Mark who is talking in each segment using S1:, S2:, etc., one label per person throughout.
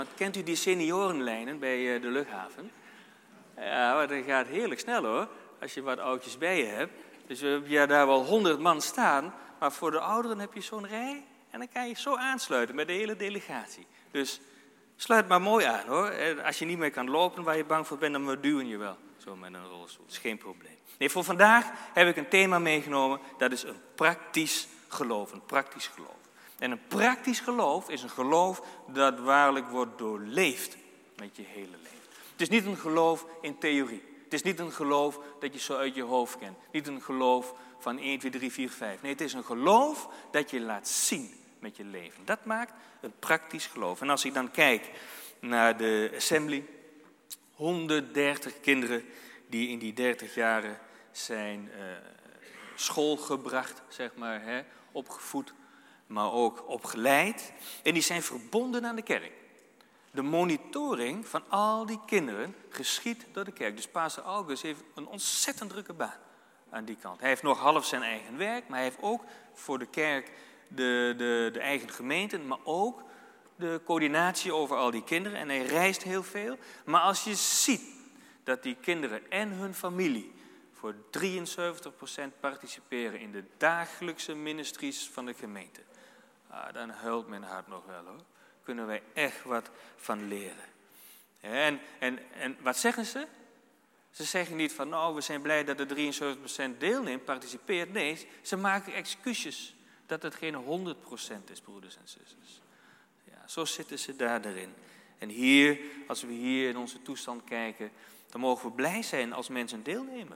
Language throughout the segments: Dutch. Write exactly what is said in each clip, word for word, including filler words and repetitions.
S1: Kent u die seniorenlijnen bij de luchthaven? Ja, maar dat gaat heerlijk snel hoor, als je wat oudjes bij je hebt. Dus we hebben ja, daar wel honderd man staan, maar voor de ouderen heb je zo'n rij en dan kan je zo aansluiten met de hele delegatie. Dus sluit maar mooi aan hoor. Als je niet meer kan lopen waar je bang voor bent, dan duwen je wel zo met een rolstoel. Dat is geen probleem. Nee, voor vandaag heb ik een thema meegenomen, dat is een praktisch geloof. Een praktisch geloof. En een praktisch geloof is een geloof dat waarlijk wordt doorleefd met je hele leven. Het is niet een geloof in theorie. Het is niet een geloof dat je zo uit je hoofd kent. Niet een geloof van één, twee, drie, vier, vijf. Nee, het is een geloof dat je laat zien met je leven. Dat maakt een praktisch geloof. En als ik dan kijk naar de assembly, honderddertig kinderen die in die dertig jaren zijn uh, schoolgebracht, zeg maar, hè, opgevoed, maar ook opgeleid. En die zijn verbonden aan de kerk. De monitoring van al die kinderen geschiedt door de kerk. Dus pastor August heeft een ontzettend drukke baan aan die kant. Hij heeft nog half zijn eigen werk, maar hij heeft ook voor de kerk de, de, de eigen gemeente, maar ook de coördinatie over al die kinderen. En hij reist heel veel. Maar als je ziet dat die kinderen en hun familie voor drieënzeventig procent participeren in de dagelijkse ministries van de gemeente, ah, dan huilt mijn hart nog wel hoor. Kunnen wij echt wat van leren. En, en, en wat zeggen ze? Ze zeggen niet van, nou, we zijn blij dat de drieënzeventig procent deelneemt, participeert. Nee, ze maken excuses dat het geen honderd procent is, broeders en zusters. Ja, zo zitten ze daar erin. En hier, als we hier in onze toestand kijken, dan mogen we blij zijn als mensen deelnemen.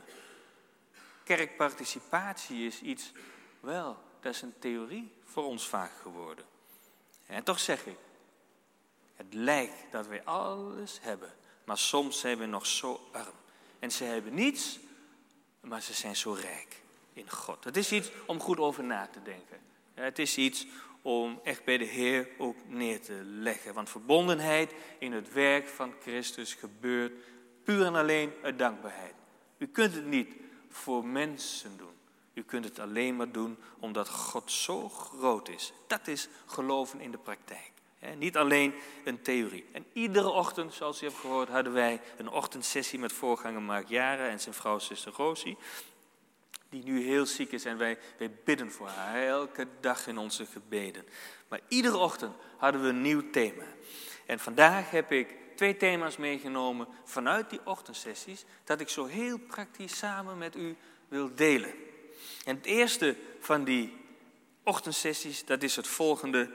S1: Kerkparticipatie is iets, wel, dat is een theorie voor ons vaak geworden. En toch zeg ik, het lijkt dat wij alles hebben, maar soms zijn we nog zo arm. En ze hebben niets, maar ze zijn zo rijk in God. Het is iets om goed over na te denken. Het is iets om echt bij de Heer ook neer te leggen. Want verbondenheid in het werk van Christus gebeurt puur en alleen uit dankbaarheid. U kunt het niet voor mensen doen. U kunt het alleen maar doen omdat God zo groot is. Dat is geloven in de praktijk. He, niet alleen een theorie. En iedere ochtend, zoals u hebt gehoord, hadden wij een ochtendsessie met voorganger Mark Jara en zijn vrouw zuster Rosie, die nu heel ziek is en wij, wij bidden voor haar. Elke dag in onze gebeden. Maar iedere ochtend hadden we een nieuw thema. En vandaag heb ik twee thema's meegenomen vanuit die ochtendsessies, dat ik zo heel praktisch samen met u wil delen. En het eerste van die ochtendsessies, dat is het volgende.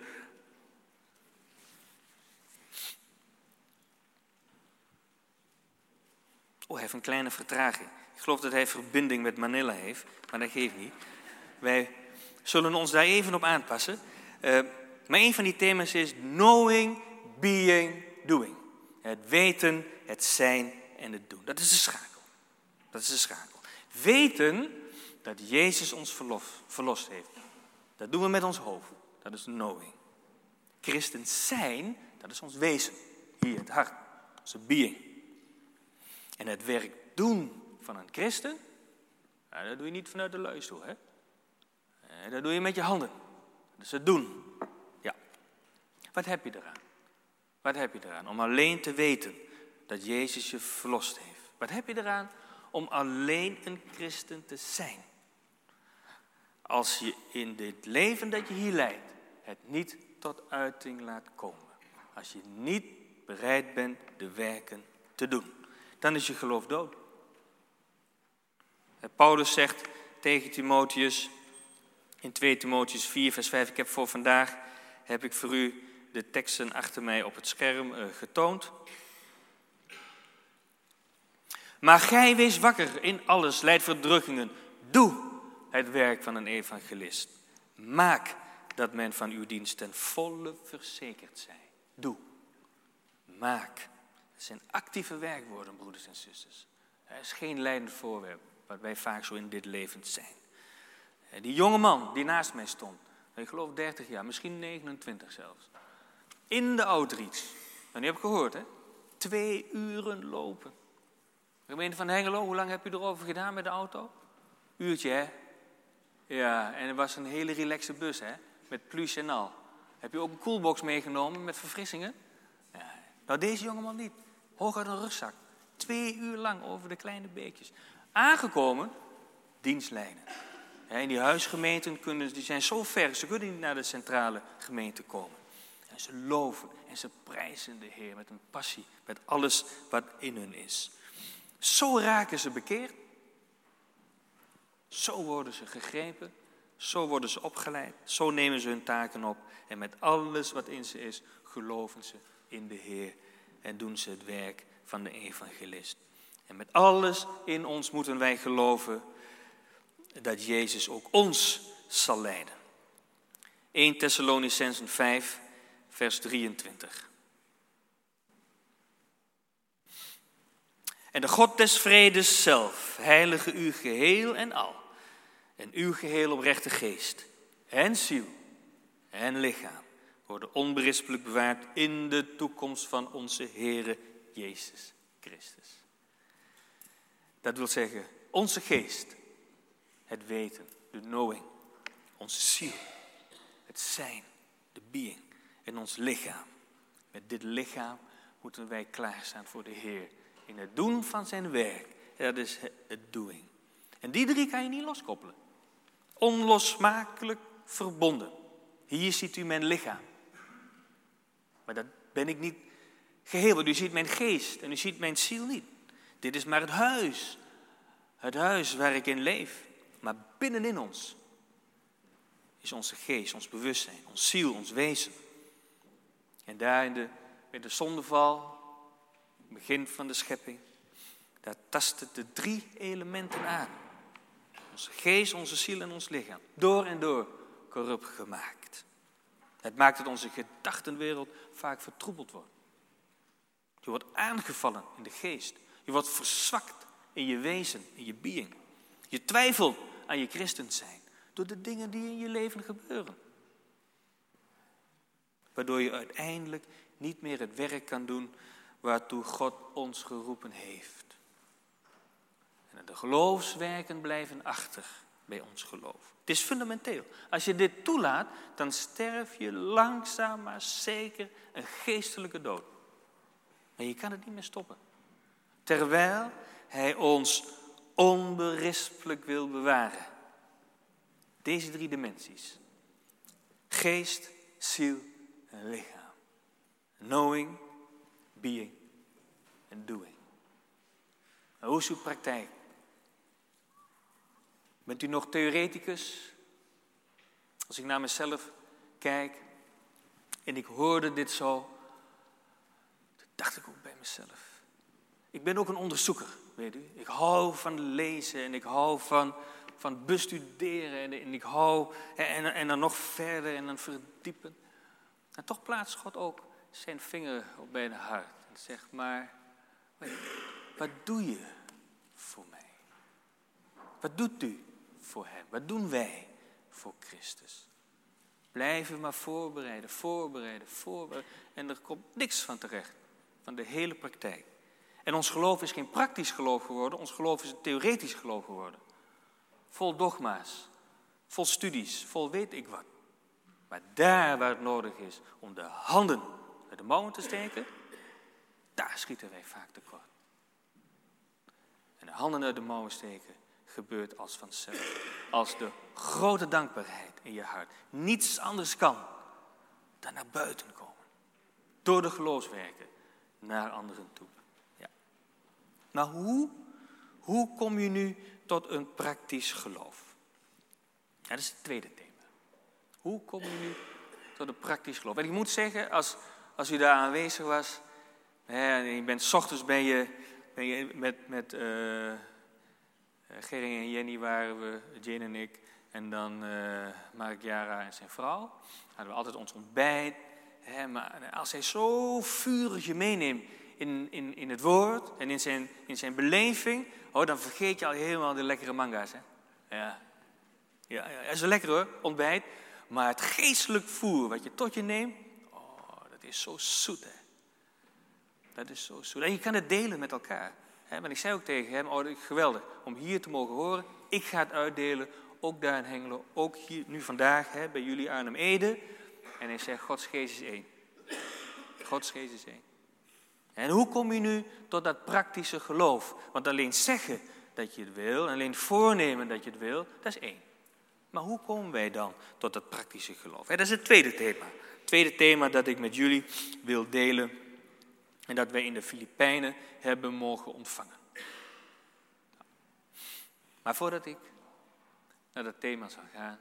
S1: Oh, hij heeft een kleine vertraging. Ik geloof dat hij verbinding met Manila heeft, maar dat geeft niet. Wij zullen ons daar even op aanpassen. Uh, maar een van die thema's is knowing, being, doing. Het weten, het zijn en het doen. Dat is de schakel. Dat is de schakel. Weten dat Jezus ons verlof, verlost heeft. Dat doen we met ons hoofd. Dat is knowing. Christen zijn, dat is ons wezen. Hier, het hart. Dat is een being. En het werk doen van een christen, nou, dat doe je niet vanuit de luistoel, hè? Dat doe je met je handen. Dat is het doen. Ja. Wat heb je eraan? Wat heb je eraan? Om alleen te weten dat Jezus je verlost heeft. Wat heb je eraan? Om alleen een christen te zijn. Als je in dit leven dat je hier leidt, het niet tot uiting laat komen. Als je niet bereid bent de werken te doen. Dan is je geloof dood. Paulus zegt tegen Timotheus in twee Timotheus vier vers vijf. Ik heb voor vandaag, heb ik voor u de teksten achter mij op het scherm uh, getoond. Maar gij wees wakker in alles, lijd verdrukkingen. Doe het werk van een evangelist. Maak dat men van uw dienst ten volle verzekerd zij. Doe. Maak. Het zijn actieve werkwoorden, broeders en zusters. Er is geen leidend voorwerp, wat wij vaak zo in dit leven zijn. Die jonge man die naast mij stond, ik geloof dertig jaar, misschien negenentwintig zelfs. In de outreach. En u hebt gehoord, hè? Twee uren lopen. De gemeente van Hengelo, hoe lang heb je erover gedaan met de auto? Uurtje, hè? Ja, en het was een hele relaxe bus, hè? Met pluche en al. Heb je ook een koelbox meegenomen met verfrissingen? Ja, Nou, deze jongeman niet. Hooguit een rugzak. Twee uur lang over de kleine beekjes. Aangekomen, dienstlijnen. En die huisgemeenten kunnen, die zijn zo ver, ze kunnen niet naar de centrale gemeente komen. En ze loven en ze prijzen de Heer met een passie, met alles wat in hun is. Zo raken ze bekeerd. Zo worden ze gegrepen. Zo worden ze opgeleid. Zo nemen ze hun taken op. En met alles wat in ze is, geloven ze in de Heer. En doen ze het werk van de evangelist. En met alles in ons moeten wij geloven dat Jezus ook ons zal leiden. Eerste Thessalonicenzen vijf, vers drieëntwintig. En de God des vredes zelf heilige u geheel en al. En uw geheel oprechte geest en ziel en lichaam worden onberispelijk bewaard in de toekomst van onze Heere Jezus Christus. Dat wil zeggen, onze geest, het weten, de knowing, onze ziel, het zijn, de being en ons lichaam. Met dit lichaam moeten wij klaarstaan voor de Heer in het doen van zijn werk. Dat is het doing. En die drie kan je niet loskoppelen. Onlosmakelijk verbonden. Hier ziet u mijn lichaam. Maar dat ben ik niet geheel, want u ziet mijn geest en u ziet mijn ziel niet. Dit is maar het huis. Het huis waar ik in leef. Maar binnenin ons is onze geest, ons bewustzijn, ons ziel, ons wezen. En daar in de, bij de zondeval, het begin van de schepping, daar tasten de drie elementen aan. Onze geest, onze ziel en ons lichaam. Door en door corrupt gemaakt. Het maakt dat onze gedachtenwereld vaak vertroebeld wordt. Je wordt aangevallen in de geest. Je wordt verzwakt in je wezen, in je being. Je twijfelt aan je christen zijn. Door de dingen die in je leven gebeuren. Waardoor je uiteindelijk niet meer het werk kan doen waartoe God ons geroepen heeft. En de geloofswerken blijven achter bij ons geloof. Het is fundamenteel. Als je dit toelaat, dan sterf je langzaam maar zeker een geestelijke dood. Maar je kan het niet meer stoppen. Terwijl hij ons onberispelijk wil bewaren. Deze drie dimensies. Geest, ziel en lichaam. Knowing, being en doing. Maar hoe is uw praktijk? Bent u nog theoreticus? Als ik naar mezelf kijk en ik hoorde dit zo, toen dacht ik ook bij mezelf. Ik ben ook een onderzoeker, weet u. Ik hou van lezen en ik hou van, van bestuderen en, en ik hou en, en dan nog verder en dan verdiepen. En toch plaatst God ook zijn vinger op mijn hart en zegt maar, wat, wat doe je voor mij? Wat doet u voor hem? Wat doen wij voor Christus? Blijven maar voorbereiden, voorbereiden, voorbereiden. En er komt niks van terecht, van de hele praktijk. En ons geloof is geen praktisch geloof geworden, ons geloof is een theoretisch geloof geworden. Vol dogma's, vol studies, vol weet ik wat. Maar daar waar het nodig is om de handen uit de mouwen te steken, daar schieten wij vaak tekort. En de handen uit de mouwen steken gebeurt als vanzelf. Als de grote dankbaarheid in je hart niets anders kan dan naar buiten komen. Door de geloofswerken naar anderen toe. Ja. Maar hoe, hoe kom je nu tot een praktisch geloof? Ja, dat is het tweede thema. Hoe kom je nu tot een praktisch geloof? En ik moet zeggen, als, als u daar aanwezig was, hè, en je bent 's ochtends ben je, ben je met, met uh, Gerry en Jenny waren we, Jane en ik, en dan uh, Mark Jara en zijn vrouw. Hadden we altijd ons ontbijt. Hè, maar als hij zo vurig je meeneemt in, in, in het woord en in zijn, in zijn beleving, oh, dan vergeet je al helemaal de lekkere manga's. Hè? Ja. Ja, ja, dat is wel lekker hoor, ontbijt. Maar het geestelijk voer wat je tot je neemt, oh, dat is zo zoet hè. Dat is zo zoet. En je kan het delen met elkaar. Hè? Want ik zei ook tegen hem, oh, geweldig om hier te mogen horen. Ik ga het uitdelen, ook daar in Hengelo, ook hier nu vandaag hè, bij jullie Arnhem Ede. En hij zegt, Gods geest is één. Gods geest is één. En hoe kom je nu tot dat praktische geloof? Want alleen zeggen dat je het wil, en alleen voornemen dat je het wil, dat is één. Maar hoe komen wij dan tot dat praktische geloof? Dat is het tweede thema. Het tweede thema dat ik met jullie wil delen. En dat wij in de Filipijnen hebben mogen ontvangen. Maar voordat ik naar dat thema zal gaan,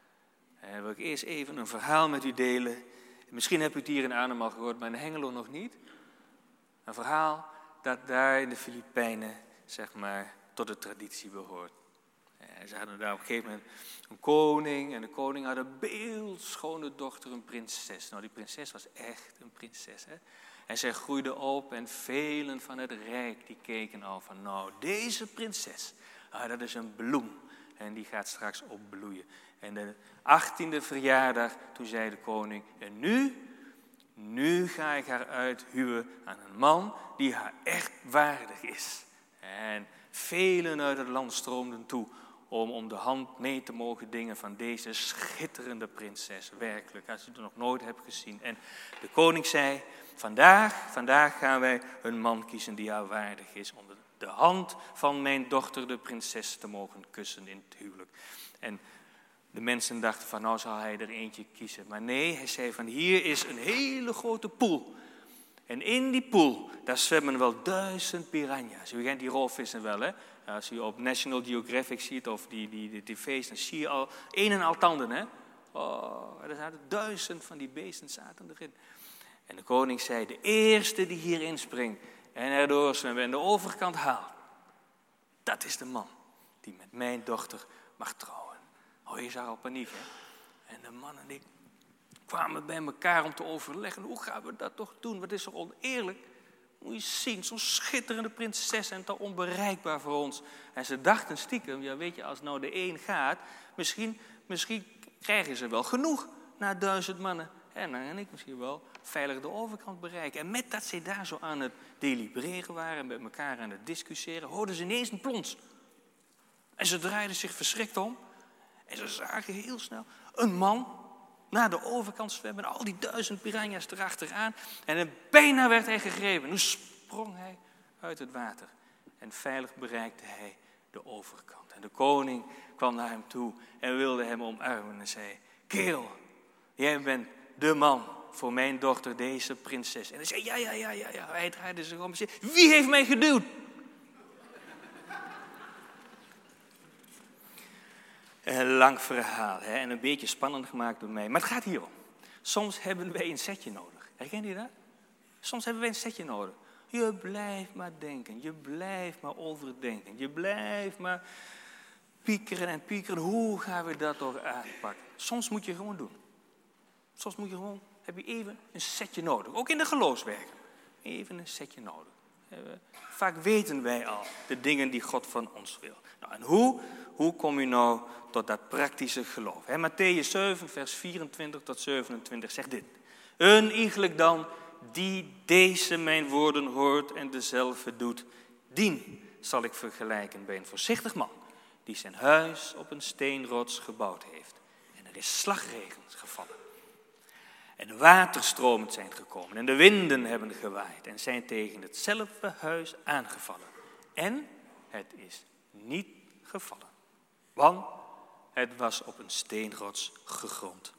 S1: wil ik eerst even een verhaal met u delen. Misschien heb u het hier in Arnhem al gehoord, maar in Hengelo nog niet. Een verhaal dat daar in de Filipijnen, zeg maar, tot de traditie behoort. Ze hadden daar op een gegeven moment een koning en de koning had een beeldschone dochter, een prinses. Nou, die prinses was echt een prinses, hè. En zij groeide op en velen van het rijk die keken al van, nou, deze prinses, ah, dat is een bloem en die gaat straks opbloeien. En de achttiende verjaardag, toen zei de koning, en nu, nu ga ik haar uithuwen aan een man die haar echt waardig is. En velen uit het land stroomden toe om om de hand mee te mogen dingen van deze schitterende prinses. Werkelijk, als je het nog nooit hebt gezien. En de koning zei, vandaag, vandaag gaan wij een man kiezen die haar waardig is. Om de hand van mijn dochter, de prinses, te mogen kussen in het huwelijk. En de mensen dachten van, nou zal hij er eentje kiezen. Maar nee, hij zei van, hier is een hele grote poel. En in die poel, daar zwemmen wel duizend piranha's. U kent die roofvissen wel, hè? Als u op National Geographic ziet of die, die, die tv's, dan zie je al een en al tanden, hè? Oh, er zaten duizend van die beesten zaten erin. En de koning zei, de eerste die hierin springt en erdoor zwemt en de overkant haalt, dat is de man die met mijn dochter mag trouwen. Oh, je zag al paniek, hè? En de mannen die kwamen bij elkaar om te overleggen, hoe gaan we dat toch doen? Wat is er oneerlijk? Moet je zien, zo'n schitterende prinses en toch onbereikbaar voor ons. En ze dachten stiekem, ja weet je, als nou de een gaat, misschien, misschien krijgen ze wel genoeg na duizend mannen. En dan kan ik misschien wel veilig de overkant bereiken. En met dat ze daar zo aan het delibereren waren en met elkaar aan het discussiëren, hoorden ze ineens een plons. En ze draaiden zich verschrikt om. En ze zagen heel snel een man naar de overkant zwemmen, al die duizend piranha's erachteraan. En bijna werd hij gegrepen. Nu sprong hij uit het water. En veilig bereikte hij de overkant. En de koning kwam naar hem toe en wilde hem omarmen en zei, kerel, jij bent de man voor mijn dochter, deze prinses. En hij zei, ja, ja, ja, ja, ja. Hij draaide zich om en zei, wie heeft mij geduwd? Een lang verhaal, hè? En een beetje spannend gemaakt door mij. Maar het gaat hierom. Soms hebben wij een setje nodig. Herken je dat? Soms hebben wij een setje nodig. Je blijft maar denken. Je blijft maar overdenken. Je blijft maar piekeren en piekeren. Hoe gaan we dat toch aanpakken? Soms moet je gewoon doen. Soms moet je gewoon, heb je even een setje nodig. Ook in de geloofswerken. Even een setje nodig. Vaak weten wij al de dingen die God van ons wil. Nou, en hoe, hoe kom je nou tot dat praktische geloof? He, Mattheüs zeven, vers vierentwintig tot zevenentwintig zegt dit. Een iegelijk dan die deze mijn woorden hoort en dezelfde doet, dien zal ik vergelijken bij een voorzichtig man die zijn huis op een steenrots gebouwd heeft. En er is slagregen gevallen. En de waterstromen zijn gekomen en de winden hebben gewaaid en zijn tegen hetzelfde huis aangevallen. En het is niet gevallen, want het was op een steenrots gegrond.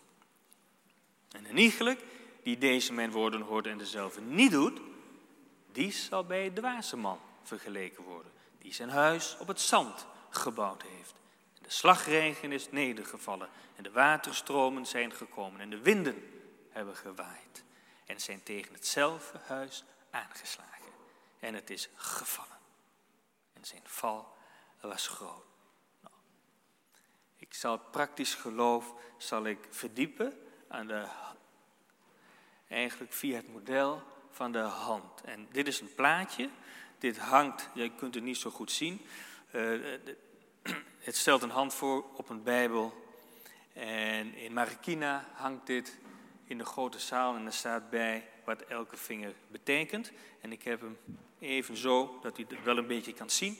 S1: En een iegelijk die deze mijn woorden hoort en dezelfde niet doet, die zal bij de dwaze man vergeleken worden, die zijn huis op het zand gebouwd heeft. En de slagregen is nedergevallen en de waterstromen zijn gekomen en de winden hebben gewaaid en zijn tegen hetzelfde huis aangeslagen. En het is gevallen. En zijn val was groot. Nou, ik zal het praktisch geloof zal ik verdiepen aan de, eigenlijk via het model van de hand. En dit is een plaatje. Dit hangt, je kunt het niet zo goed zien. Uh, het stelt een hand voor op een Bijbel. En in Marikina hangt dit in de grote zaal en er staat bij wat elke vinger betekent. En ik heb hem even zo, dat u het wel een beetje kan zien.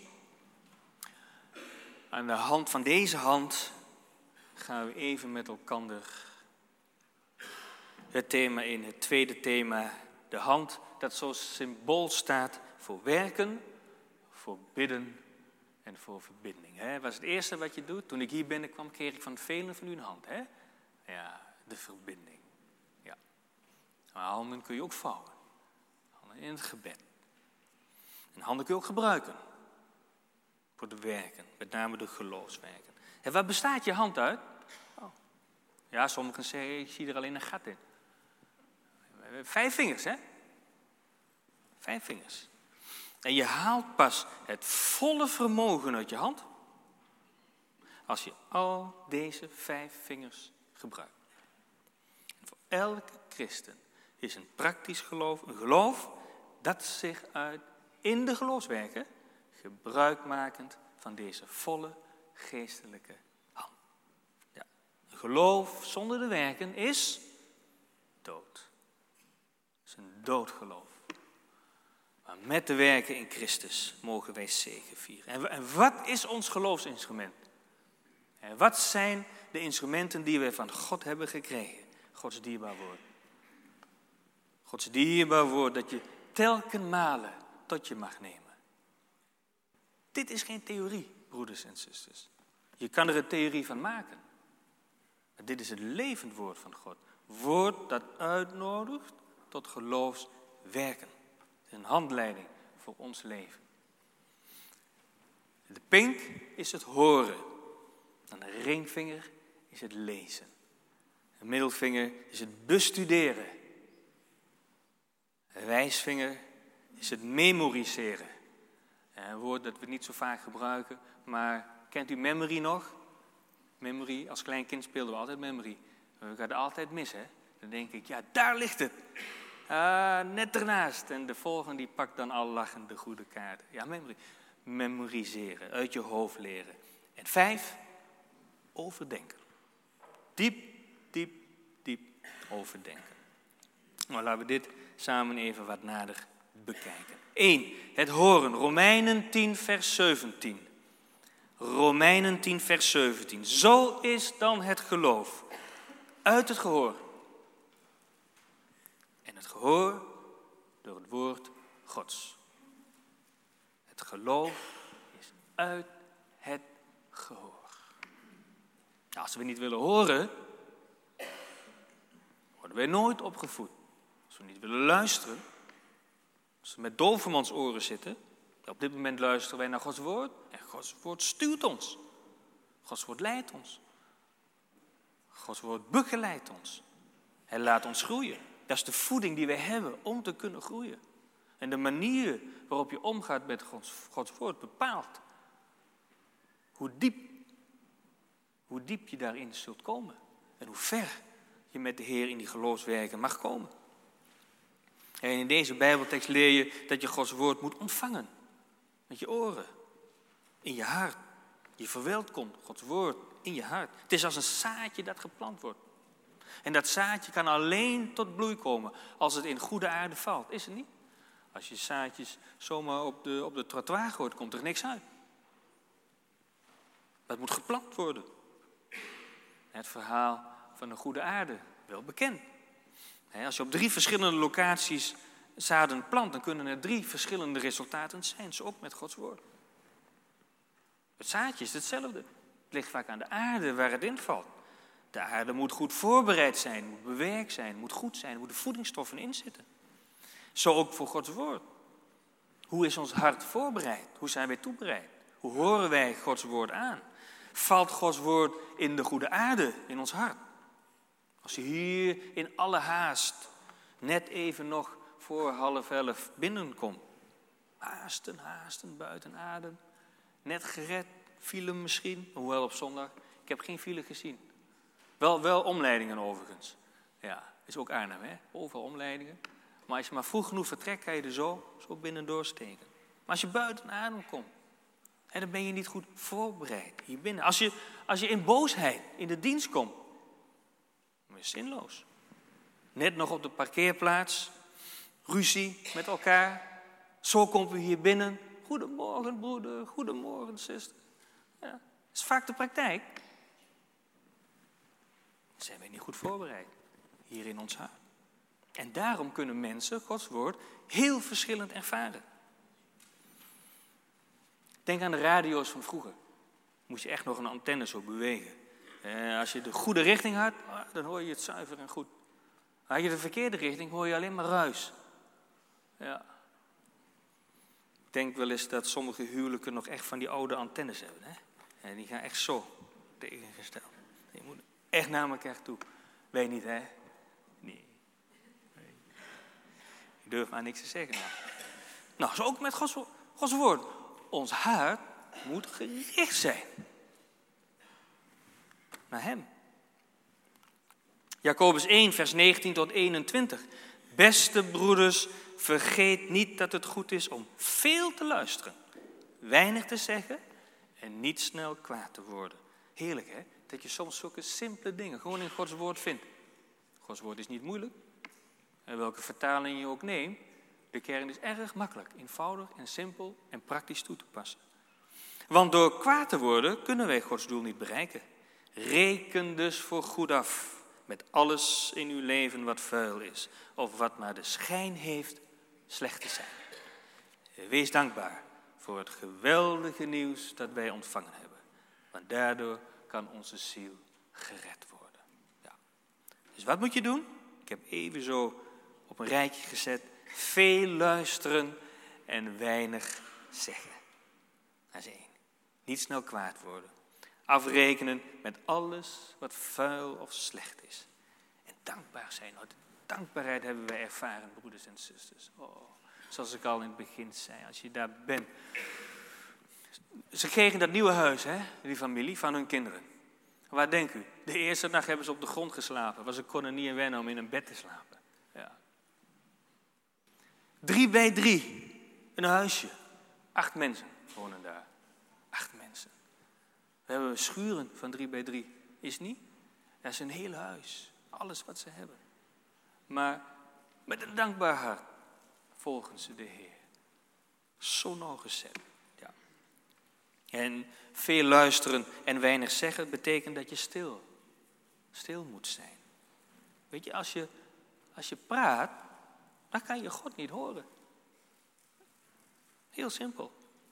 S1: Aan de hand van deze hand gaan we even met elkaar het thema in. Het tweede thema, de hand, dat zo symbool staat voor werken, voor bidden en voor verbinding. Dat was het eerste wat je doet. Toen ik hier binnenkwam, kreeg ik van velen van u een hand. Hè? Ja, de verbinding. Ja. Maar handen kun je ook vouwen. Handen in het gebed. En handen kun je ook gebruiken. Voor de werken, met name de geloofswerken. En waar bestaat je hand uit? Oh. Ja, sommigen zeggen, ik zie er alleen een gat in. Vijf vingers, hè? Vijf vingers. En je haalt pas het volle vermogen uit je hand als je al deze vijf vingers gebruikt. En voor elke christen is een praktisch geloof een geloof dat zich uit in de geloofswerken gebruikmakend van deze volle geestelijke hand. Ja. Een geloof zonder de werken is dood. Het is een doodgeloof. Maar met de werken in Christus mogen wij zegevieren. En wat is ons geloofsinstrument? En wat zijn de instrumenten die wij van God hebben gekregen? Gods dierbaar woord. Gods dierbaar woord dat je telkenmale tot je mag nemen. Dit is geen theorie, broeders en zusters. Je kan er een theorie van maken. Maar dit is het levend woord van God. Woord dat uitnodigt tot geloofswerken. Het is een handleiding voor ons leven. De pink is het horen. En de ringvinger is het lezen. De middelvinger is het bestuderen. De wijsvinger is het memoriseren. Een woord dat we niet zo vaak gebruiken, maar kent u memory nog? Memory, als klein kind speelden we altijd memory. We gaan altijd mis, hè? Dan denk ik, ja, daar ligt het. Uh, net ernaast. En de volgende die pakt dan al lachend de goede kaarten. Ja, memory. Memoriseren, uit je hoofd leren. En vijf, overdenken. Diep, diep, diep overdenken. Nou, laten we dit samen even wat nader bekijken. Eén, het horen. Romeinen tien, vers zeventien. Romeinen tien, vers zeventien. Zo is dan het geloof. Uit het gehoor. En het gehoor door het woord Gods. Het geloof is uit het gehoor. Nou, als we niet willen horen, worden wij nooit opgevoed. Als we niet willen luisteren, als we met dolfemans oren zitten, op dit moment luisteren wij naar Gods woord en Gods woord stuurt ons. Gods woord leidt ons. Gods woord begeleidt ons. Hij laat ons groeien. Dat is de voeding die wij hebben om te kunnen groeien. En de manier waarop je omgaat met Gods, Gods woord bepaalt hoe diep, hoe diep je daarin zult komen. En hoe ver je met de Heer in die geloofswerken mag komen. En in deze Bijbeltekst leer je dat je Gods woord moet ontvangen. Met je oren, in je hart. Je verwelkomt Gods woord in je hart. Het is als een zaadje dat geplant wordt. En dat zaadje kan alleen tot bloei komen als het in goede aarde valt. Is het niet? Als je zaadjes zomaar op de, op de trottoir gooit, komt er niks uit. Dat moet geplant worden. Het verhaal van de goede aarde, wel bekend. Als je op drie verschillende locaties zaden plant, dan kunnen er drie verschillende resultaten zijn. Zo ook met Gods woord. Het zaadje is hetzelfde. Het ligt vaak aan de aarde waar het invalt. De aarde moet goed voorbereid zijn, moet bewerkt zijn, moet goed zijn, moet de voedingsstoffen in zitten. Zo ook voor Gods woord. Hoe is ons hart voorbereid? Hoe zijn wij toebereid? Hoe horen wij Gods woord aan? Valt Gods woord in de goede aarde, in ons hart? Als je hier in alle haast net even nog voor half elf binnenkomt. Haasten, haasten, buiten adem. Net gered, file misschien, hoewel op zondag. Ik heb geen file gezien. Wel, wel omleidingen overigens. Ja, is ook Arnhem, hè? Overal omleidingen. Maar als je maar vroeg genoeg vertrekt, kan je er zo, zo binnen doorsteken. Maar als je buiten adem komt, hè, dan ben je niet goed voorbereid hier binnen. Als je, als je in boosheid in de dienst komt, dan is het zinloos. Net nog op de parkeerplaats, ruzie met elkaar. Zo komt u hier binnen. Goedemorgen broeder, goedemorgen zuster. Ja, dat is vaak de praktijk. Dan zijn wij niet goed voorbereid hier in ons hart. En daarom kunnen mensen Gods woord heel verschillend ervaren. Denk aan de radio's van vroeger. Moest je echt nog een antenne zo bewegen. Eh, als je de goede richting had, dan hoor je het zuiver en goed. Had je de verkeerde richting, hoor je alleen maar ruis. Ja. Ik denk wel eens dat sommige huwelijken nog echt van die oude antennes hebben. Hè? En die gaan echt zo tegengesteld. Je moet echt naar elkaar toe. Weet niet, hè? Nee. nee. Ik durf maar niks te zeggen. Nou, nou zo ook met Gods, Gods woord. Ons hart moet gericht zijn. Naar hem. Jacobus één, vers negentien tot eenentwintig. Beste broeders, vergeet niet dat het goed is om veel te luisteren. Weinig te zeggen en niet snel kwaad te worden. Heerlijk, hè? Dat je soms zulke simpele dingen gewoon in Gods woord vindt. Gods woord is niet moeilijk. En welke vertaling je ook neemt, de kern is erg makkelijk, eenvoudig en simpel en praktisch toe te passen. Want door kwaad te worden kunnen wij Gods doel niet bereiken. Reken dus voor goed af met alles in uw leven wat vuil is, of wat maar de schijn heeft slecht te zijn. Wees dankbaar voor het geweldige nieuws dat wij ontvangen hebben. Want daardoor kan onze ziel gered worden. Ja. Dus wat moet je doen? Ik heb even zo op een rijtje gezet. Veel luisteren en weinig zeggen. Dat is één. Niet snel kwaad worden. Afrekenen met alles wat vuil of slecht is. En dankbaar zijn. Oh, de dankbaarheid hebben wij ervaren, broeders en zusters. Oh, zoals ik al in het begin zei, als je daar bent. Ze kregen dat nieuwe huis, hè, die familie, van hun kinderen. Waar denkt u? De eerste nacht hebben ze op de grond geslapen, want ze konden niet wennen om in een bed te slapen. Ja. Drie bij drie, een huisje. Acht mensen wonen daar. Acht mensen. We hebben schuren van drie bij drie. Is niet? Dat is een heel huis. Alles wat ze hebben. Maar met een dankbaar hart volgen ze de Heer. Zo nauwgezet. Ja. En veel luisteren en weinig zeggen betekent dat je stil, stil moet zijn. Weet je, als je, als je praat, dan kan je God niet horen. Heel simpel.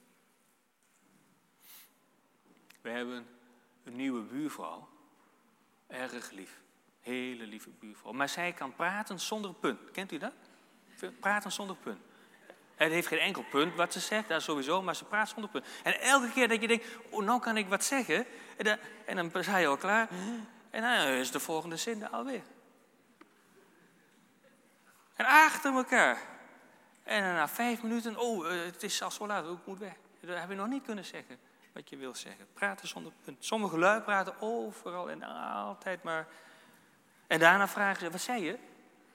S1: We hebben een nieuwe buurvrouw. Erg lief. Hele lieve buurvrouw. Maar zij kan praten zonder punt. Kent u dat? Praten zonder punt. Het heeft geen enkel punt wat ze zegt, dat sowieso, maar ze praat zonder punt. En elke keer dat je denkt, oh, nou kan ik wat zeggen. En dan, en dan zijn je al klaar. En dan is de volgende zin alweer. En achter elkaar. En na vijf minuten, oh, het is al zo laat, ik moet weg. Dat heb je nog niet kunnen zeggen wat je wil zeggen. Praten zonder punt. Sommige lui praten overal en altijd maar. En daarna vragen ze, wat zei je?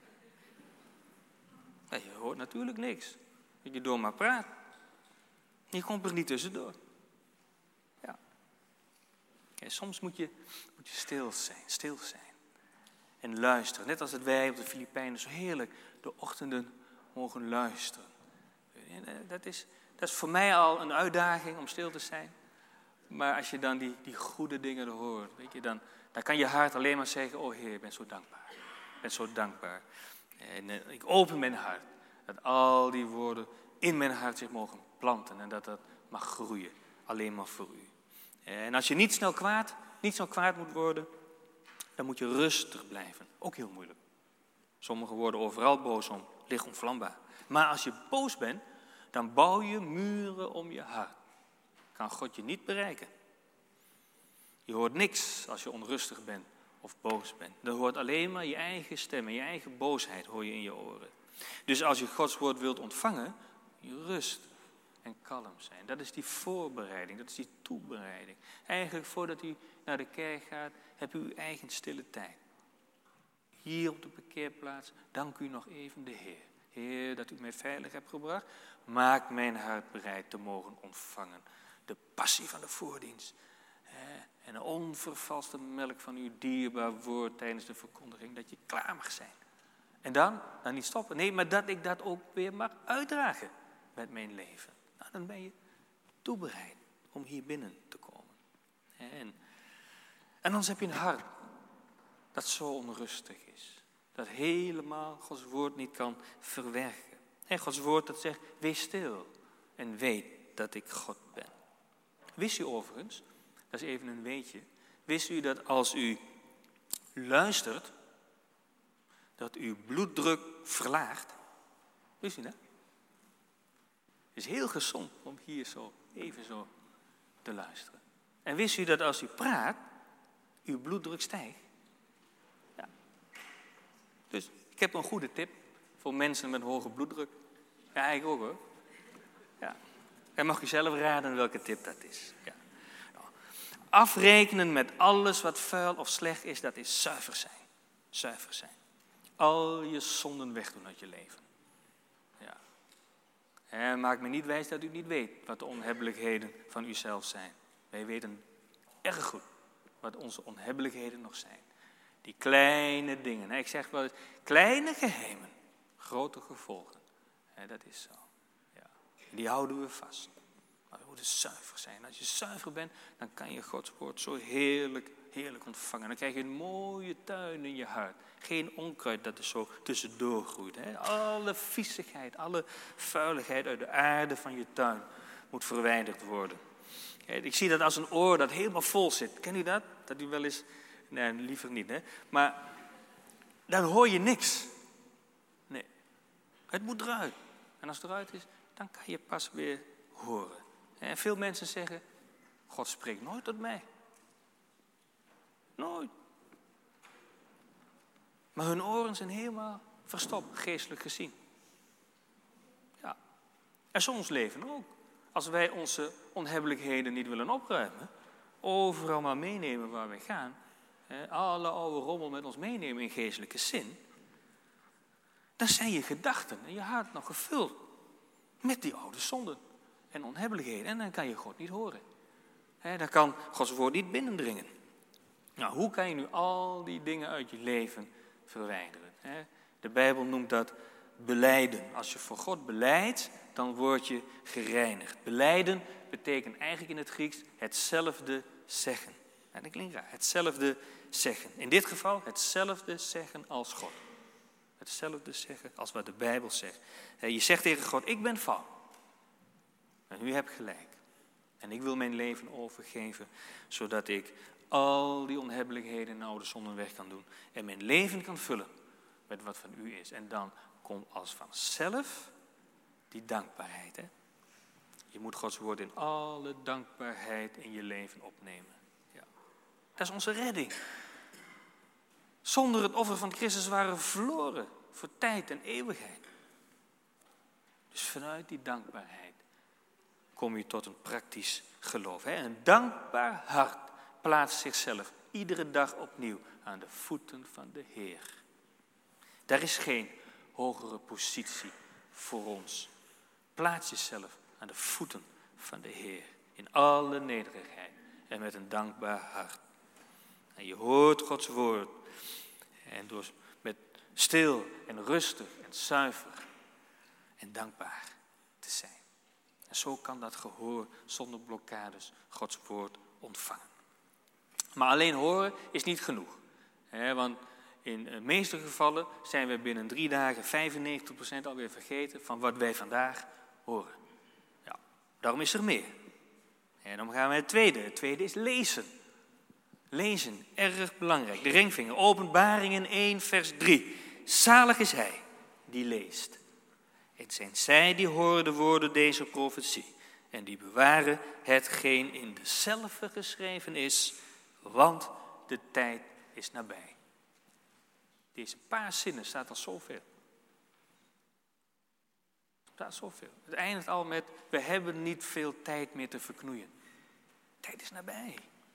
S1: Nou, je hoort natuurlijk niks. Dat je door maar praat. Je komt er niet tussendoor. Ja. Okay, soms moet je, moet je stil zijn, stil zijn. En luisteren. Net als het wij op de Filipijnen zo heerlijk de ochtenden mogen luisteren. Dat is, dat is voor mij al een uitdaging om stil te zijn. Maar als je dan die, die goede dingen hoort, weet je, dan, dan kan je hart alleen maar zeggen, oh Heer, ik ben zo dankbaar. Ik ben zo dankbaar. En uh, ik open mijn hart. Dat al die woorden in mijn hart zich mogen planten. En dat dat mag groeien. Alleen maar voor u. En als je niet snel kwaad, niet snel kwaad moet worden, dan moet je rustig blijven. Ook heel moeilijk. Sommigen worden overal boos om. Licht onvlambaar. Maar als je boos bent, dan bouw je muren om je hart. Kan God je niet bereiken. Je hoort niks als je onrustig bent of boos bent. Dan hoort alleen maar je eigen stem en je eigen boosheid hoor je in je oren. Dus als je Gods woord wilt ontvangen, je rustig en kalm zijn. Dat is die voorbereiding, dat is die toebereiding. Eigenlijk voordat u naar de kerk gaat, hebt u uw eigen stille tijd. Hier op de parkeerplaats, dank u nog even de Heer. Heer, dat u mij veilig hebt gebracht. Maak mijn hart bereid te mogen ontvangen. De passie van de voordienst. En de onvervalste melk van uw dierbaar woord tijdens de verkondiging. Dat je klaar mag zijn. En dan, dan niet stoppen. Nee, maar dat ik dat ook weer mag uitdragen met mijn leven. Nou, dan ben je toebereid om hier binnen te komen. En, en anders heb je een hart dat zo onrustig is. dat helemaal Gods woord niet kan verwerken. En Gods woord dat zegt, wees stil en weet dat ik God ben. Wist u overigens, dat is even een weetje, wist u dat als u luistert, dat uw bloeddruk verlaagt? Wist u dat? Het is heel gezond om hier zo even zo te luisteren. En wist u dat als u praat, uw bloeddruk stijgt? Ja. Dus ik heb een goede tip voor mensen met hoge bloeddruk. Ja, eigenlijk ook hoor. Ja. En mag u zelf raden welke tip dat is. Ja. Nou, afrekenen met alles wat vuil of slecht is, dat is zuiver zijn. Zuiver zijn. Al je zonden wegdoen uit je leven. Ja. En maak me niet wijs dat u niet weet wat de onhebbelijkheden van uzelf zijn. Wij weten erg goed wat onze onhebbelijkheden nog zijn. Die kleine dingen. Ik zeg wel eens, kleine geheimen, grote gevolgen. Ja, dat is zo. Ja. Die houden we vast. Maar we moeten zuiver zijn. Als je zuiver bent, dan kan je Gods woord zo heerlijk, heerlijk ontvangen. Dan krijg je een mooie tuin in je hart. Geen onkruid dat er zo tussendoor groeit. Hè. Alle viezigheid, alle vuiligheid uit de aarde van je tuin moet verwijderd worden. Ik zie dat als een oor dat helemaal vol zit. Ken u dat? Dat u wel eens... Nee, liever niet. Hè? Maar dan hoor je niks. Nee. Het moet eruit. En als het eruit is, dan kan je pas weer horen. En veel mensen zeggen, God spreekt nooit tot mij. Nooit. Maar hun oren zijn helemaal verstopt, geestelijk gezien. Ja. En zo ons leven ook. Als wij onze onhebbelijkheden niet willen opruimen, overal maar meenemen waar we gaan, hè, alle oude rommel met ons meenemen in geestelijke zin, dan zijn je gedachten en je hart nog gevuld met die oude zonden en onhebbelijkheden. En dan kan je God niet horen. Hè, dan kan Gods woord niet binnendringen. Nou, hoe kan je nu al die dingen uit je leven verwijderen? Hè? De Bijbel noemt dat belijden. Als je voor God belijdt, dan word je gereinigd. Belijden betekent eigenlijk in het Grieks hetzelfde zeggen. En dat klinkt raar. Hetzelfde zeggen. In dit geval hetzelfde zeggen als God. Hetzelfde zeggen als wat de Bijbel zegt. Je zegt tegen God, ik ben fout. En u hebt gelijk. En ik wil mijn leven overgeven, zodat ik al die onhebbelijkheden en oude zonden weg kan doen. En mijn leven kan vullen met wat van u is. En dan komt als vanzelf die dankbaarheid. Hè? Je moet Gods woord in alle dankbaarheid in je leven opnemen. Ja. Dat is onze redding. Zonder het offer van Christus waren we verloren voor tijd en eeuwigheid. Dus vanuit die dankbaarheid kom je tot een praktisch geloof. Hè? Een dankbaar hart plaatst zichzelf iedere dag opnieuw aan de voeten van de Heer. Daar is geen hogere positie voor ons. Plaats jezelf aan de voeten van de Heer. In alle nederigheid en met een dankbaar hart. En je hoort Gods woord. En door met stil en rustig en zuiver en dankbaar te zijn. En zo kan dat gehoor zonder blokkades Gods woord ontvangen. Maar alleen horen is niet genoeg. Hè, want in de meeste gevallen zijn we binnen drie dagen vijfennegentig procent alweer vergeten van wat wij vandaag horen. Ja, daarom is er meer. En dan gaan we het tweede. Het tweede is lezen. Lezen, erg belangrijk. De ringvinger, Openbaringen één vers drie. Zalig is hij die leest. Het zijn zij die horen de woorden deze profetie. En die bewaren hetgeen in dezelfde geschreven is. Want de tijd is nabij. Deze paar zinnen staat al zoveel. Staat zoveel. Het eindigt al met, we hebben niet veel tijd meer te verknoeien. Tijd is nabij.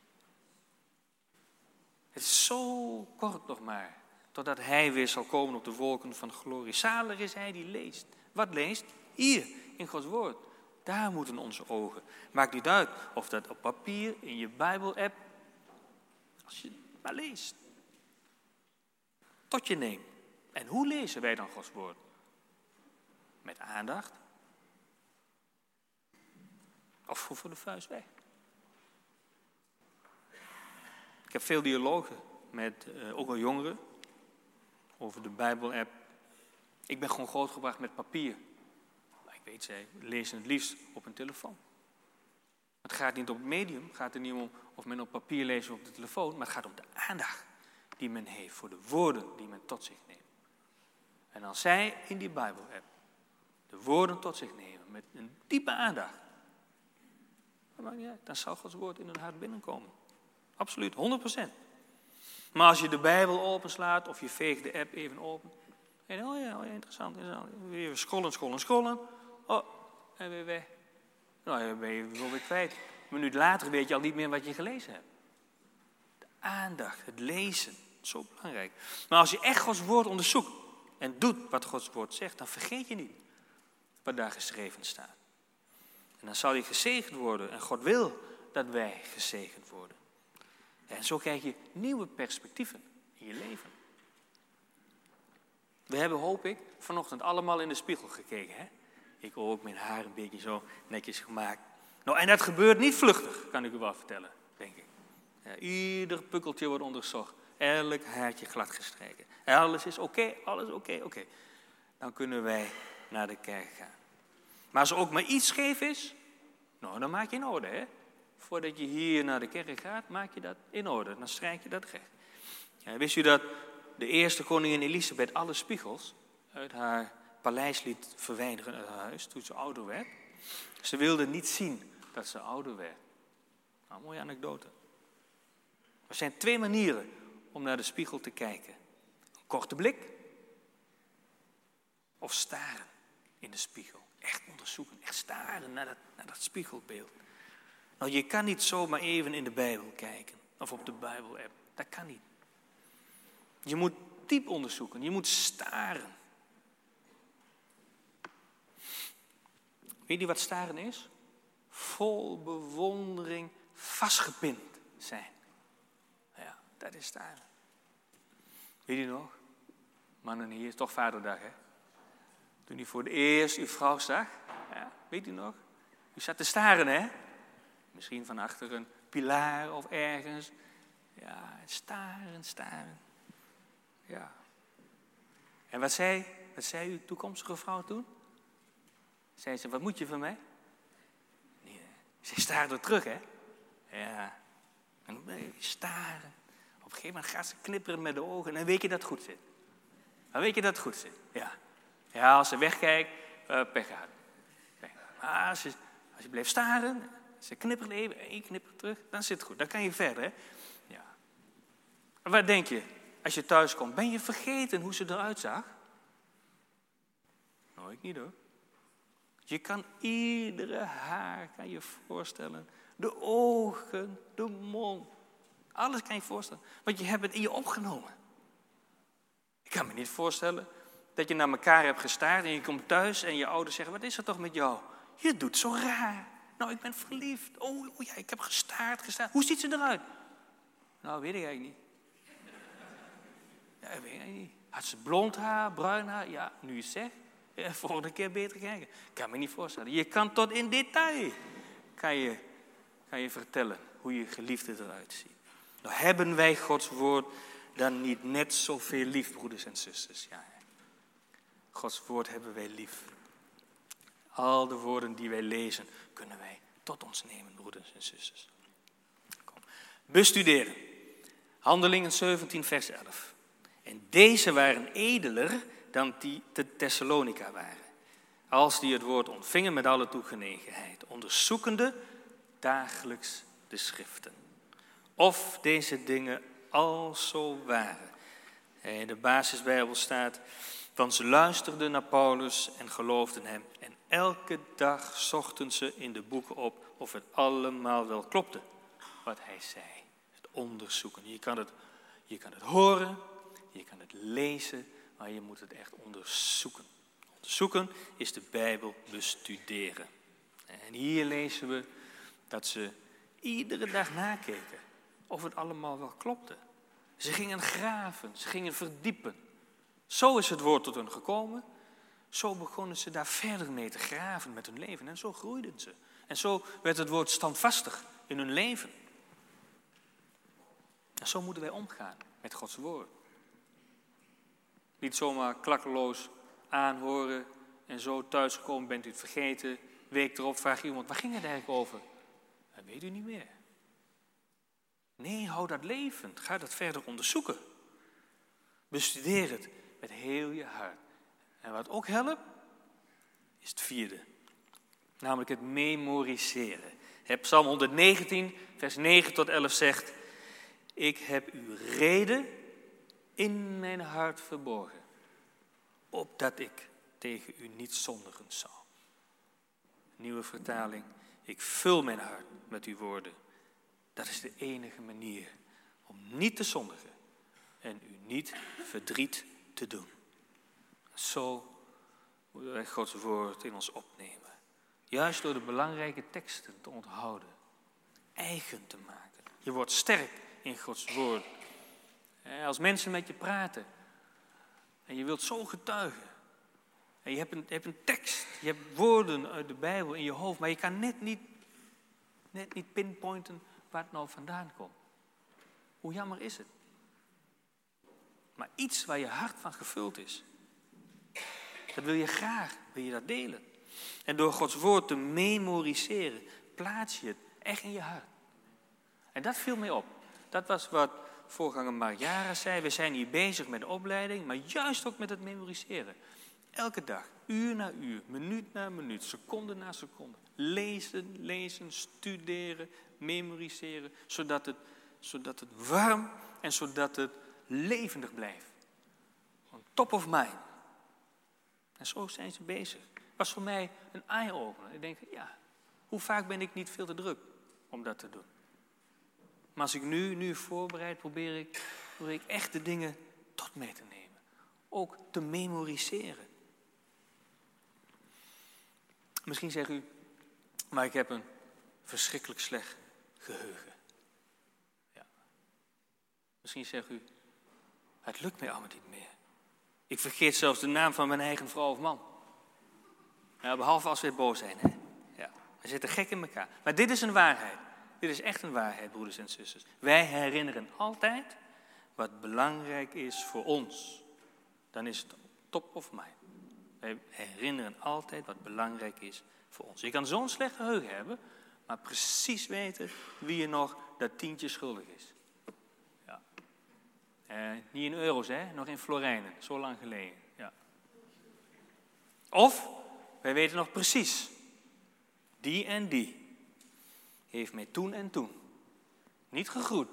S1: Het is zo kort nog maar, totdat hij weer zal komen op de wolken van glorie. Zalig is hij die leest. Wat leest? Hier, in Gods woord. Daar moeten onze ogen. Maakt niet uit of dat op papier, in je Bijbel-app, als je maar leest. Tot je neemt. En hoe lezen wij dan Gods woord? Met aandacht? Of voor de vuist weg? Ik heb veel dialogen met uh, ook wel jongeren. over de Bijbel-app. Ik ben gewoon grootgebracht met papier. Maar ik weet, zij lezen het liefst op een telefoon. Het gaat niet om het medium, het gaat er niet om of men op papier leest of op de telefoon, maar het gaat om de aandacht die men heeft voor de woorden die men tot zich neemt. En als zij in die Bijbel-app de woorden tot zich nemen met een diepe aandacht, dan, maakt niet uit, dan zal Gods woord in hun hart binnenkomen. Absoluut, honderd procent. Maar als je de Bijbel openslaat of je veegt de app even open, en oh ja, oh ja interessant, interessant, weer scrollen, scrollen, scrollen, oh, en weer weg. Nou, dan ben je wel weer kwijt. Een minuut later weet je al niet meer wat je gelezen hebt. De aandacht, het lezen, zo belangrijk. Maar als je echt Gods woord onderzoekt en doet wat Gods woord zegt, dan vergeet je niet wat daar geschreven staat. En dan zal je gezegend worden. En God wil dat wij gezegend worden. En zo krijg je nieuwe perspectieven in je leven. We hebben, hoop ik, vanochtend allemaal in de spiegel gekeken. Hè? Ik heb ook mijn haar een beetje zo netjes gemaakt. Nou, en dat gebeurt niet vluchtig, kan ik u wel vertellen, denk ik. Ja, ieder pukkeltje wordt onderzocht. Elk haartje glad gestreken. Alles is oké, okay, alles oké, okay, oké. Okay. Dan kunnen wij naar de kerk gaan. Maar als er ook maar iets scheef is, nou, dan maak je in orde, hè. Voordat je hier naar de kerk gaat, maak je dat in orde. Dan strijk je dat recht. Ja, wist u dat de eerste koningin Elisabeth alle spiegels uit haar paleis liet verwijderen uit haar huis toen ze ouder werd? Ze wilde niet zien dat ze ouder werd. Nou, mooie anekdote. Er zijn twee manieren om naar de spiegel te kijken. Een korte blik of staren in de spiegel. Echt onderzoeken, echt staren naar dat, naar dat spiegelbeeld. Nou, je kan niet zomaar even in de Bijbel kijken of op de Bijbel-app. Dat kan niet. Je moet diep onderzoeken, je moet staren. Weet je wat staren is? Vol bewondering vastgepind zijn. Ja, dat is staren. Weet je nog? Mannen hier, is toch vaderdag, hè? Toen u voor het eerst uw vrouw zag, ja, weet u nog? U zat te staren, hè? Misschien van achter een pilaar of ergens. Ja, staren, staren. Ja. En wat zei, wat zei uw toekomstige vrouw toen? Zei ze, wat moet je van mij? Nee, ze staarde terug, hè? Ja. En dan ben je staren. Op een gegeven moment gaat ze knipperen met de ogen en dan weet je dat het goed zit. Dan weet je dat het goed zit, ja. Ja, als ze wegkijkt, uh, pech gehad. Maar als je, als je blijft staren, ze knippert even, en je knippert terug, dan zit het goed. Dan kan je verder, hè? Ja. En wat denk je, als je thuis komt, ben je vergeten hoe ze eruit zag? Nou, ik niet hoor. Je kan iedere haar, kan je voorstellen. De ogen, de mond. Alles kan je voorstellen. Want je hebt het in je opgenomen. Ik kan me niet voorstellen dat je naar elkaar hebt gestaard en je komt thuis en je ouders zeggen, wat is er toch met jou? Je doet zo raar. Nou, ik ben verliefd. Oh, oh ja, ik heb gestaard, gestaard. Hoe ziet ze eruit? Nou, weet ik eigenlijk niet. Ja, weet ik eigenlijk niet. Had ze blond haar, bruin haar? Ja, nu je het zegt. Ja, volgende keer beter kijken. Ik kan me niet voorstellen. Je kan tot in detail kan je, kan je vertellen hoe je geliefde eruit ziet. Nou, hebben wij Gods woord dan niet net zoveel lief, broeders en zusters? Ja, Gods woord hebben wij lief. Al de woorden die wij lezen, kunnen wij tot ons nemen, broeders en zusters. Kom. Bestuderen. Handelingen zeventien, vers elf. En deze waren edeler dan die te Thessalonica waren. Als die het woord ontvingen met alle toegenegenheid. Onderzoekende dagelijks de schriften. Of deze dingen al zo waren. In de basisbijbel staat, want ze luisterden naar Paulus en geloofden hem. En elke dag zochten ze in de boeken op of het allemaal wel klopte wat hij zei. Het onderzoeken. Je kan het, je kan het horen, je kan het lezen, maar je moet het echt onderzoeken. Onderzoeken is de Bijbel bestuderen. En hier lezen we dat ze iedere dag nakeken of het allemaal wel klopte. Ze gingen graven, ze gingen verdiepen. Zo is het woord tot hen gekomen. Zo begonnen ze daar verder mee te graven met hun leven. En zo groeiden ze. En zo werd het woord standvastig in hun leven. En zo moeten wij omgaan met Gods woord. Niet zomaar klakkeloos aanhoren en zo thuisgekomen bent u het vergeten. Week erop vraagt je iemand, waar ging het eigenlijk over? Dat weet u niet meer. Nee, hou dat levend. Ga dat verder onderzoeken. Bestudeer het met heel je hart. En wat ook helpt, is het vierde. Namelijk het memoriseren. Psalm honderdnegentien, vers negen tot elf zegt: ik heb uw reden in mijn hart verborgen, opdat ik tegen u niet zondigen zou. Nieuwe vertaling: ik vul mijn hart met uw woorden. Dat is de enige manier om niet te zondigen en u niet verdriet te doen. Zo moeten wij Gods woord in ons opnemen. Juist door de belangrijke teksten te onthouden. Eigen te maken. Je wordt sterk in Gods woord. Als mensen met je praten. En je wilt zo getuigen. En je hebt een, je hebt een tekst. Je hebt woorden uit de Bijbel in je hoofd. Maar je kan net niet, net niet pinpointen waar het nou vandaan komt. Hoe jammer is het? Maar iets waar je hart van gevuld is. Dat wil je graag. Wil je dat delen. En door Gods woord te memoriseren, plaats je het echt in je hart. En dat viel mij op. Dat was wat voorganger Marjara zei. We zijn hier bezig met de opleiding, maar juist ook met het memoriseren. Elke dag, uur na uur, minuut na minuut, seconde na seconde. Lezen, lezen, studeren, memoriseren, zodat het, zodat het warm en zodat het levendig blijft. Top of mind. En zo zijn ze bezig. Was voor mij een eye-opener. Ik denk, ja, hoe vaak ben ik niet veel te druk om dat te doen. Maar als ik nu, nu voorbereid, probeer ik, probeer ik echt de dingen tot mee te nemen. Ook te memoriseren. Misschien zegt u, maar ik heb een verschrikkelijk slecht geheugen. Ja. Misschien zegt u, het lukt mij allemaal niet meer. Ik vergeet zelfs de naam van mijn eigen vrouw of man. Ja, behalve als we boos zijn. Hè? Ja, we zitten gek in elkaar. Maar dit is een waarheid. Dit is echt een waarheid, broeders en zusters. Wij herinneren altijd wat belangrijk is voor ons. Dan is het top of mind. Wij herinneren altijd wat belangrijk is voor ons. Je kan zo'n slecht geheugen hebben, maar precies weten wie je nog dat tientje schuldig is. Ja. Eh, niet in euro's, hè? Nog in florijnen. Zo lang geleden. Ja. Of, wij weten nog precies. Die en die heeft mij toen en toen niet gegroet.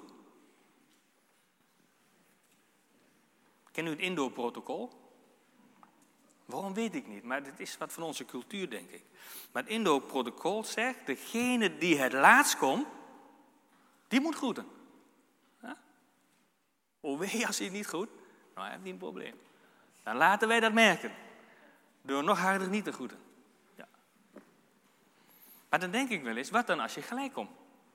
S1: Ken u het Indo-protocol? Waarom weet ik niet, maar dit is wat van onze cultuur, denk ik. Maar het Indo-protocol zegt, degene die het laatst komt, die moet groeten. Ja? Hoe weet je als hij het niet groet? Nou, hij heeft niet een probleem. Dan laten wij dat merken. Door nog harder niet te groeten. Ja. Maar dan denk ik wel eens, wat dan als je gelijk komt?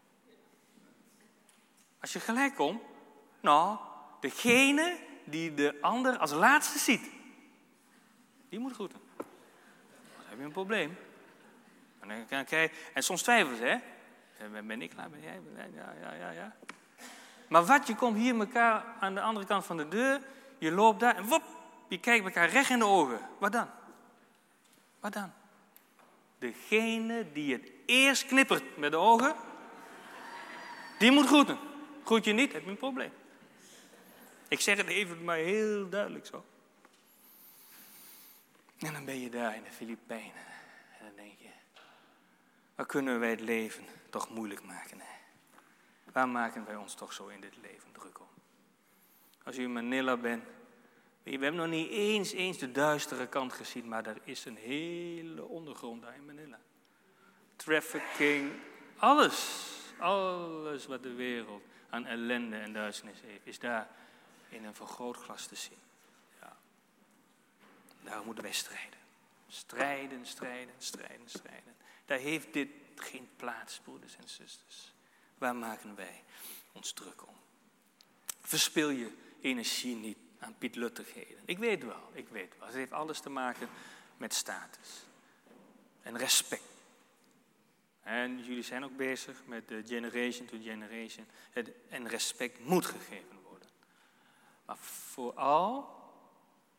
S1: Als je gelijk komt, nou, degene die de ander als laatste ziet, die moet groeten. Dan heb je een probleem. En, dan kan je, en soms twijfelen ze, hè? Ben ik klaar? Ben jij? Ja, ja, ja, ja. Maar wat, je komt hier elkaar aan de andere kant van de deur, je loopt daar en wop, je kijkt elkaar recht in de ogen. Wat dan? Wat dan? Degene die het eerst knippert met de ogen, die moet groeten. Groet je niet, heb je een probleem. Ik zeg het even maar heel duidelijk zo. En dan ben je daar in de Filipijnen. En dan denk je, waar kunnen wij het leven toch moeilijk maken? Hè? Waar maken wij ons toch zo in dit leven druk om? Als u in Manila bent, we hebben nog niet eens, eens de duistere kant gezien, maar er is een hele ondergrond daar in Manila. Trafficking, alles, alles wat de wereld aan ellende en duisternis heeft, is daar in een vergrootglas te zien. Ja. Daar moeten wij strijden. Strijden, strijden, strijden, strijden. Daar heeft dit geen plaats, broeders en zusters. Waar maken wij ons druk om? Verspil je energie niet aan pietluttigheden. Ik weet wel, ik weet wel. Het heeft alles te maken met status. En respect. En jullie zijn ook bezig met de generation to generation. En respect moet gegeven worden. Maar vooral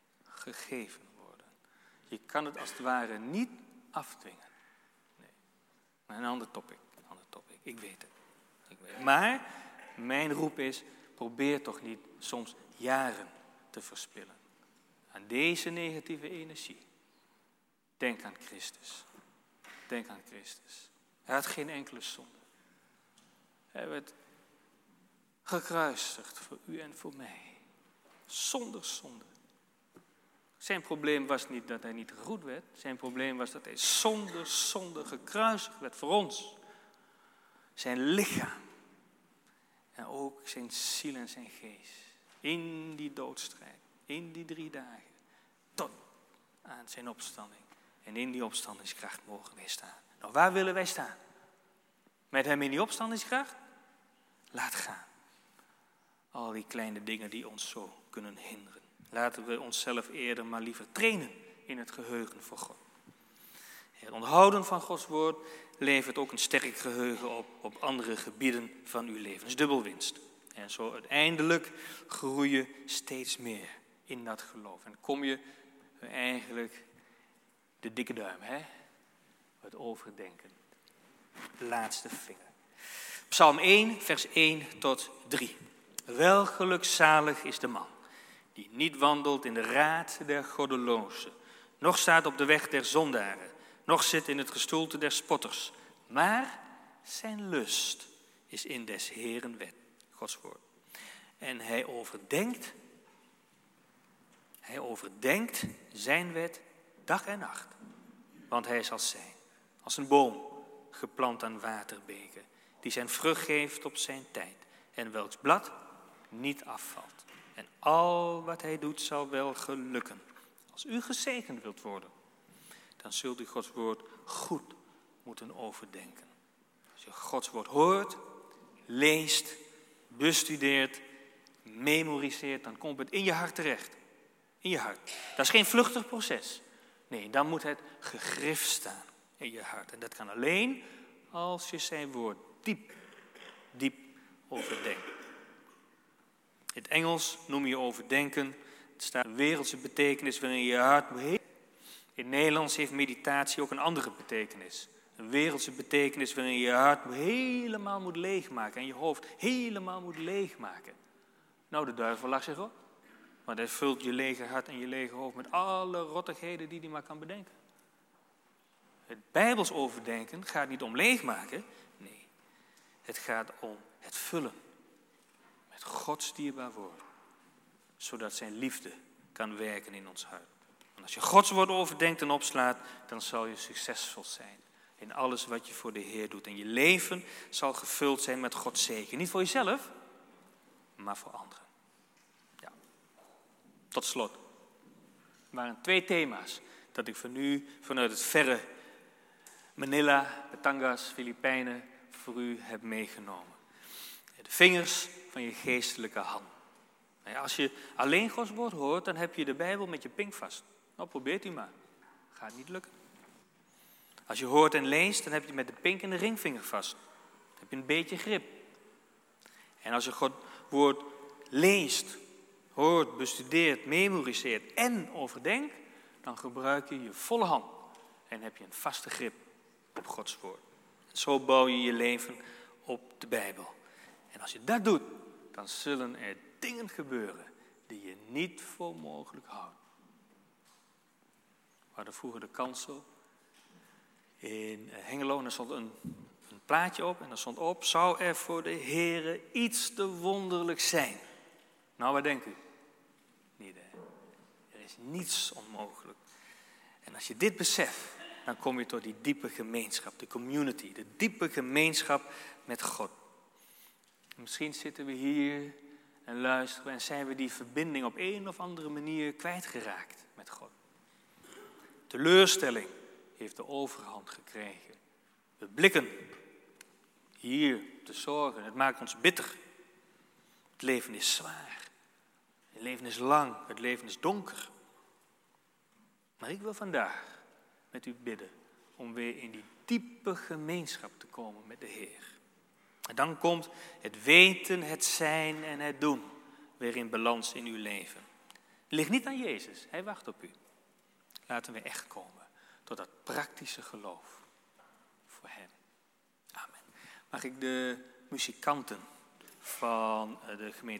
S1: gegeven worden. Je kan het als het ware niet afdwingen. Nee. Maar een ander topic, een ander topic. Ik weet het. Ik weet het. Maar mijn roep is, probeer toch niet soms jaren te verspillen aan deze negatieve energie. Denk aan Christus. Denk aan Christus. Hij had geen enkele zonde. Hij werd gekruisigd voor u en voor mij. Zonder zonde. Zijn probleem was niet dat hij niet gegoed werd. Zijn probleem was dat hij zonder zonde gekruisigd werd voor ons. Zijn lichaam. En ook zijn ziel en zijn geest. In die doodstrijd. In die drie dagen. Tot aan zijn opstanding. En in die opstandingskracht mogen wij staan. Nou, waar willen wij staan? Met hem in die opstandingskracht? Laat gaan. Al die kleine dingen die ons zo kunnen hinderen. Laten we onszelf eerder maar liever trainen in het geheugen voor God. Het onthouden van Gods woord levert ook een sterk geheugen op op andere gebieden van uw leven. Dat is dubbel winst. En zo uiteindelijk groei je steeds meer in dat geloof. En kom je eigenlijk de dikke duim, hè? Het overdenken. De laatste vinger. Psalm één, vers één tot drie. Wel gelukzalig is de man die niet wandelt in de raad der goddelozen, noch staat op de weg der zondaren, noch zit in het gestoelte der spotters, maar zijn lust is in des Heeren wet, Gods woord. En hij overdenkt, hij overdenkt zijn wet dag en nacht, want hij zal zijn als een boom geplant aan waterbeken, die zijn vrucht geeft op zijn tijd en welks blad niet afvalt. En al wat hij doet zal wel gelukken. Als u gezegend wilt worden, dan zult u Gods woord goed moeten overdenken. Als je Gods woord hoort, leest, bestudeert, memoriseert, dan komt het in je hart terecht. In je hart. Dat is geen vluchtig proces. Nee, dan moet het gegrift staan in je hart. En dat kan alleen als je zijn woord diep, diep overdenkt. In het Engels noem je overdenken. Het staat een wereldse betekenis waarin je hart moet. In het Nederlands heeft meditatie ook een andere betekenis. Een wereldse betekenis waarin je hart helemaal moet leegmaken. En je hoofd helemaal moet leegmaken. Nou, de duivel lacht zich op. Want hij vult je lege hart en je lege hoofd met alle rottigheden die hij maar kan bedenken. Het Bijbels overdenken gaat niet om leegmaken. Nee, het gaat om het vullen. Met Gods dierbaar woord. Zodat zijn liefde kan werken in ons hart. En als je Gods woord overdenkt en opslaat, dan zal je succesvol zijn. In alles wat je voor de Heer doet. En je leven zal gevuld zijn met Gods zegen. Niet voor jezelf, maar voor anderen. Ja. Tot slot. Er waren twee thema's dat ik voor nu vanuit het verre Manila, Batangas, Filipijnen voor u heb meegenomen. De vingers van je geestelijke hand. Nou ja, als je alleen Gods woord hoort, dan heb je de Bijbel met je pink vast. Nou, probeert u maar. Gaat niet lukken. Als je hoort en leest, dan heb je met de pink en de ringvinger vast. Dan heb je een beetje grip. En als je Gods woord leest, hoort, bestudeert, memoriseert en overdenkt, dan gebruik je je volle hand. En heb je een vaste grip op Gods woord. En zo bouw je je leven op de Bijbel. En als je dat doet, dan zullen er dingen gebeuren die je niet voor mogelijk houdt. We hadden vroeger de kansel in Hengelo en er stond een, een plaatje op en er stond op: zou er voor de Heere iets te wonderlijk zijn? Nou, wat denkt u? Niet, hè? Er is niets onmogelijk. En als je dit beseft, dan kom je tot die diepe gemeenschap, de community, de diepe gemeenschap met God. Misschien zitten we hier en luisteren en zijn we die verbinding op een of andere manier kwijtgeraakt met God. Teleurstelling heeft de overhand gekregen. We blikken hier te zorgen. Het maakt ons bitter. Het leven is zwaar. Het leven is lang. Het leven is donker. Maar ik wil vandaag met u bidden om weer in die diepe gemeenschap te komen met de Heer. En dan komt het weten, het zijn en het doen weer in balans in uw leven. ligt niet aan Jezus, hij wacht op u. Laten we echt komen tot dat praktische geloof voor hem. Amen. Mag ik de muzikanten van de gemeente